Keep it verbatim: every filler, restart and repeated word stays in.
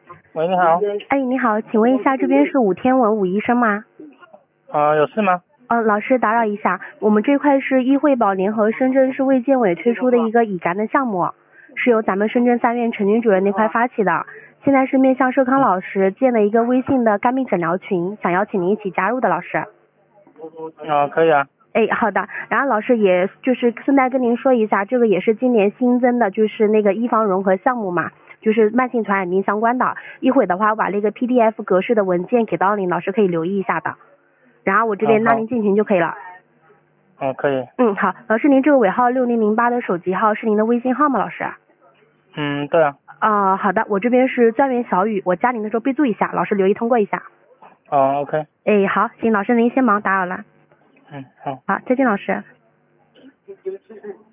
喂，你好。 哎，你好，请问一下，这边是武天文武医生吗？ 啊、有事吗？ 呃，老师打扰一下，我们这块是医惠保联合深圳市卫健委推出的一个乙肝的项目，是由咱们深圳三院陈军主任那块发起的。现在是面向社康老师建了一个微信的肝病诊疗群，想邀请您一起加入的老师。 啊、可以啊。 哎，好的。然后老师也就是顺带跟您说一下，这个也是今年新增的，就是那个医防融合项目嘛，就是慢性传染病相关的。一会的话，我把那个 P D F 格式的文件给到您，老师可以留意一下的。然后我这边拉您进群就可以了。 嗯、可以。 嗯，好，老师您这个尾号六零零八的手机号是您的微信号吗？老师？ 嗯，对啊。 啊、好的，我这边是专员小雨，我加您的时候备注一下，老师留意通过一下。 哦，OK。 哎，好，行，老师您先忙，打扰了。 嗯，好。 好，再见，老师。